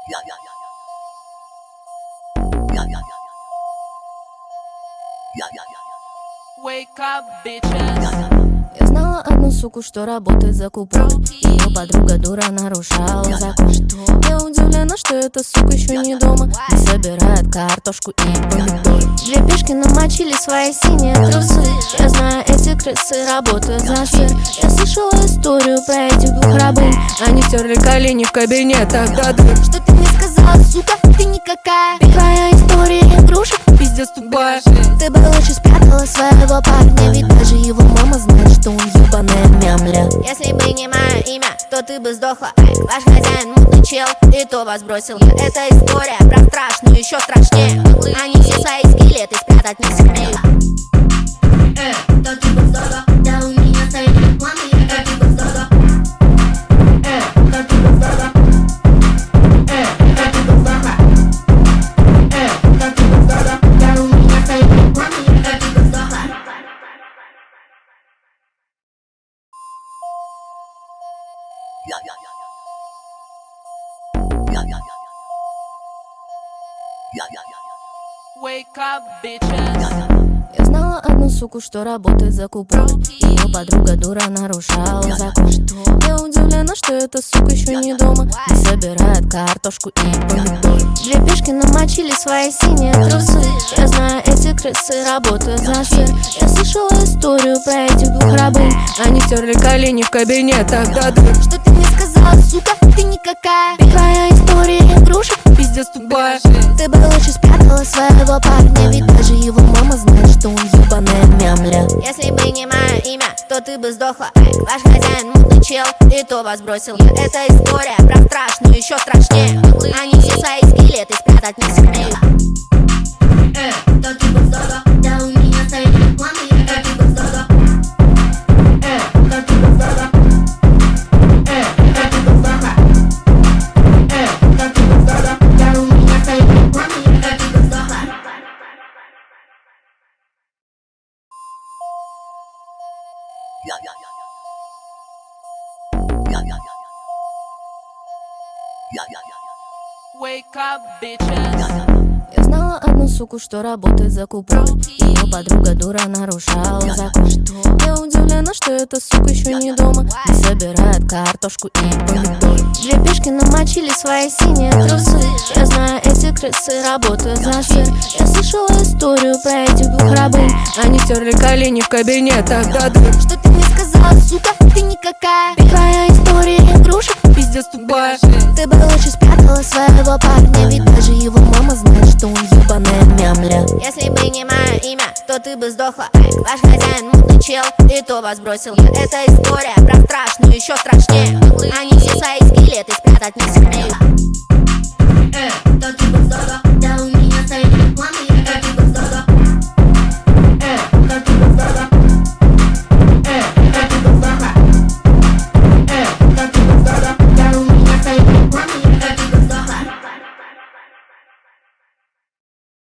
Wake up, bitches. Я знала одну суку, что работает за купон. Ее подруга дура нарушала закон. Я удивлена, что эта сука еще не дома, не собирает картошку и помидоры. Две пешки намочили свои синие трусы. Я знаю, эти крысы работают за сыр. Я слышала историю про этих двух рабынь. Они терли колени в кабинетах до дыр. Что ты мне сказала, сука? Ты никакая. Твоя история игрушек, пиздец тупая. Ты бы лучше спрятала своего парня, ведь даже его мама знает, что он ебаная мямля. Если бы не мое имя, то ты бы сдохла. Ваш хозяин мутный чел, и то вас бросил. Это история про страшную, еще страшнее. Они все свои скелеты спрятать не сумеют. То ты бы сдохла, да у меня стоит реклама, то ты бы сдохла. То ты бы сдохла. То ты бы сдохла. То ты бы сдохла, да у меня стоит реклама, то ты бы сдохла. Wake up, bitches. Я знала одну суку, что работает за купон. Ее подруга дура нарушала закон. Я удивлена, что эта сука еще не дома, не собирает картошку и помидоры. Две пешки намочили свои синие трусы. Я знаю, эти крысы работают за сыр. Я слышала историю про этих двух рабынь. Они терли колени в кабинетах до дыр. Что ты мне сказала, сука? Ты никакая. Твоя история игрушек, пиздец тупая. Ты бы лучше спрятала своего парня, ведь даже его мама знает, что он ебаная мямля. Если бы не мое имя, то ты бы сдохла. Ваш хозяин мутный чел, и то вас бросил. Это история про страшную, еще страшнее. Они все свои скелеты спрятать не сумеют. То ты бы сдохла, да у меня стоит реклама, то ты бы сдохла. То ты бы сдохла. То ты бы сдохла. То ты бы сдохла, да у меня стоит реклама, то ты бы сдохла. Wake up, bitches. Я знала одну суку, что работает за купон. Ее подруга дура нарушала закон. Я удивлена, что эта сука еще не дома, не собирает картошку и помидоры. Две пешки намочили свои синие трусы. Я знаю, эти крысы работают за сыр. Я слышала историю про этих двух рабынь. Они терли колени в кабинетах до дыр. Что ты мне сказала, сука? Ты никакая. Твоя история игрушек, пиздец тупая. Ты бы лучше спрятала своего парня, ведь даже его мама знает, что он ебаная мямля. Если бы не мое имя, то ты бы сдохла. Ваш хозяин мутный чел, и то вас бросил. Это история про страшную, еще страшнее. Они все свои скелеты спрятать не сумеют.